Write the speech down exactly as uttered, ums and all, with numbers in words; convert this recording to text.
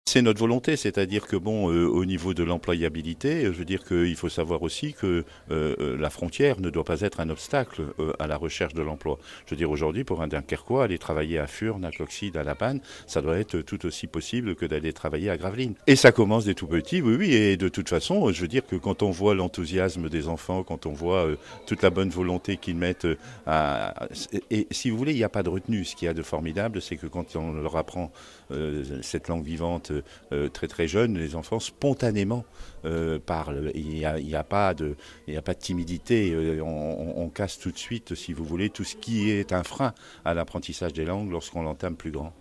C'est notre volonté, c'est-à-dire que bon, euh, au niveau de l'employabilité, je veux dire qu'il faut savoir aussi que euh, euh, la frontière ne doit pas être un obstacle euh, à la recherche de l'emploi. Je veux dire aujourd'hui, pour un Dunkerquois, aller travailler à Furnes, à Coxyde, à La Panne, ça doit être tout aussi possible que d'aller travailler à Gravelines. Et ça commence dès tout petit, oui, oui. Et de toute façon, je veux dire que quand on voit l'enthousiasme des enfants, quand on voit euh, toute la bonne volonté qu'ils mettent euh, à, et, et si vous voulez, il n'y a pas de retenue. Ce qu'il y a de formidable, c'est que quand on leur apprend euh, cette langue vivante euh, très très jeune, les enfants spontanément euh, parlent. Il n'y a, il y a pas de, il y a pas de timidité. Euh, on, on, on casse tout de suite, si vous voulez, tout ce qui est un frein à l'apprentissage des langues lorsqu'on l'entame plus grand.